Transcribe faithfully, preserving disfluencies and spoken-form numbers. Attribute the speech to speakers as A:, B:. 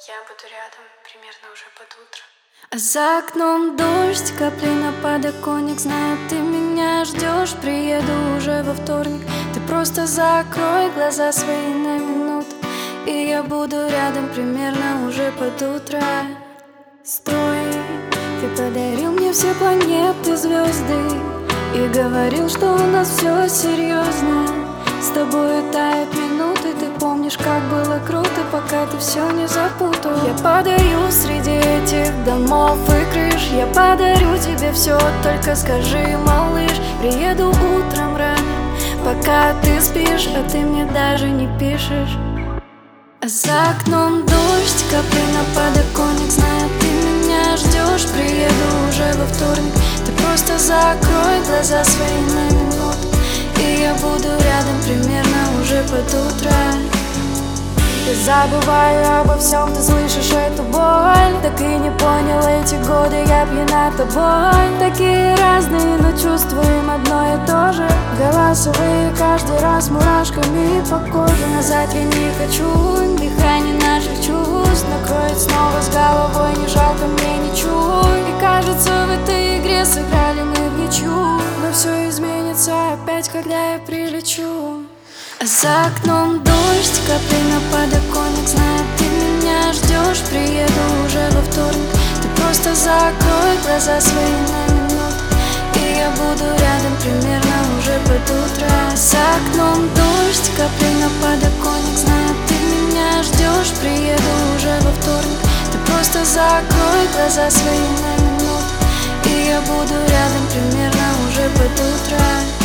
A: Я буду рядом примерно уже под утро.
B: А за окном дождь, капли на подоконник. Знаю, ты меня ждешь, приеду уже во вторник. Ты просто закрой глаза свои на минуту, и я буду рядом примерно уже под утро. Стой, ты подарил мне все планеты, звезды, и говорил, что у нас все серьезно. С тобой тают минуты, ты помнишь, как было круто, пока ты все не запутал. Я подарю среди этих домов и крыш, я подарю тебе все, только скажи, малыш. Приеду утром рано, пока ты спишь, а ты мне даже не пишешь. А за окном дождь, капли на подоконник. Знаю, ты меня ждешь, приеду уже во вторник. Ты просто закрой глаза свои на минуту, и я буду рядом примерно уже под утро. Я забываю обо всем, ты слышишь эту боль. Так и не понял эти годы, я пьяна тобой. Такие разные, но чувствуем одно и то же. Голосовые каждый раз мурашками по коже. Назад я не хочу, дыхание наших чувств накроет снова с головой, не жалко мне ничего. И кажется, в этой игре сыграли мы в ничью, но все изменится опять, когда я прилечу. А за окном дождь, капли на подоконник. Знаю, ты меня ждешь, приеду уже во вторник. Ты просто закрой глаза свои на минуту, и я буду рядом примерно уже под утро. За окном дождь, капли на подоконник. Знаю, ты меня ждешь, приеду уже во вторник. Ты просто закрой глаза свои на минуту, и я буду рядом примерно уже под утро.